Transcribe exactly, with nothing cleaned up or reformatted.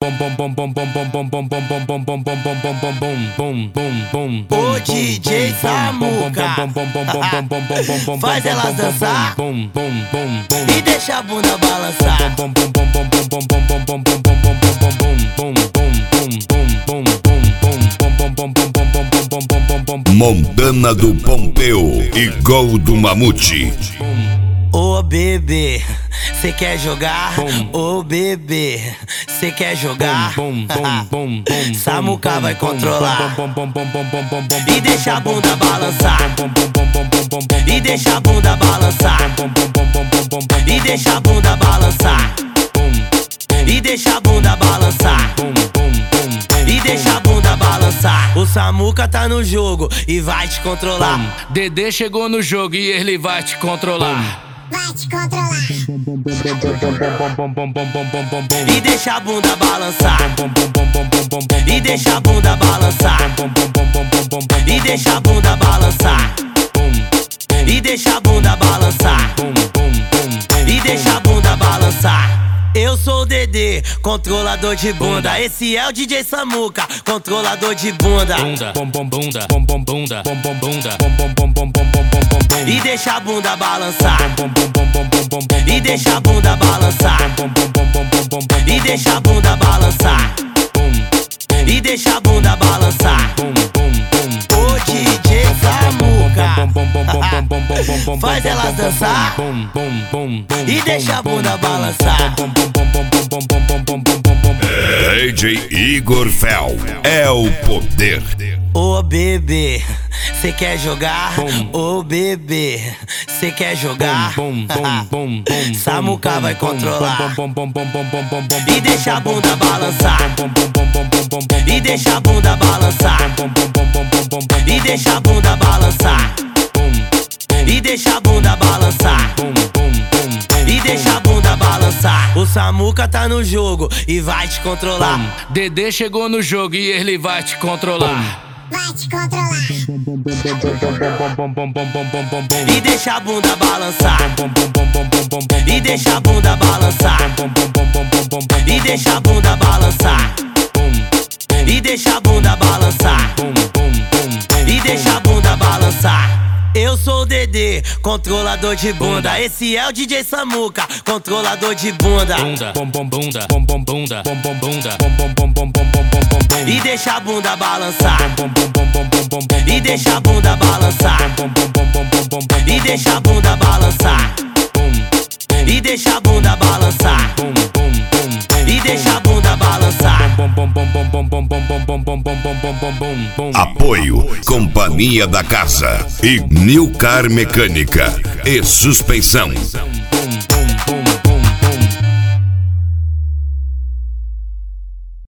O D J Samuca faz elas dançar e deixa a bunda balançar. Montana do Pompeu e Gol do Mamute. Ô bebê, cê quer jogar? Ô bebê, cê quer jogar? Samuca vai controlar e deixa a bunda balançar. E deixa a bunda balançar. E deixa a bunda balançar. E deixa a bunda balançar. E deixa a bunda balançar. O Samuca tá no jogo e vai te controlar. Dedê chegou no jogo e ele vai te controlar. Vai te controlar. E deixa a bunda balançar. E deixa a bunda balançar. E deixa a bunda balançar. E deixa a bunda balançar. E deixa a bunda balançar. Eu sou o Dedê, controlador de bunda. Esse é o D J Samuca, controlador de bunda. Bunda, bom bom bunda, bom bom bunda, bom bom bunda, bom bom bom bom bom bom bom. E deixa a bunda balançar. E deixa a bunda balançar. E deixa a bunda balançar. E deixa a bunda balançar. O D J Samuca faz elas dançar e deixa a bunda balançar. D J Igor Fel é o poder. Ô bebê, cê quer jogar? Ô bebê, cê quer jogar? Samuca vai controlar e deixa a bunda balançar. E deixa a bunda balançar. E deixa a bunda balançar. E deixa a bunda balançar. E deixa a bunda balançar. O Samuca tá no jogo e vai te controlar. Dedê chegou no jogo e ele vai te controlar. Vai te controlar. E deixa a bunda balançar. E deixa a bunda balançar. E deixa a bunda balançar. E deixa a bunda balançar. E deixa a bunda balançar. Eu sou o Dedê, controlador de bunda. Esse é o D J Samuca, controlador de bunda. Bunda, bom bom bunda, bom bom bunda, bom bom bunda, bom bom bom bom bom bom bom. E deixa a bunda balançar. E deixa a bunda balançar. E deixa a bunda balançar. E deixa a bunda balançar. E deixa a bunda balançar. Apoio Companhia da Casa e Nilcar Mecânica e Suspensão.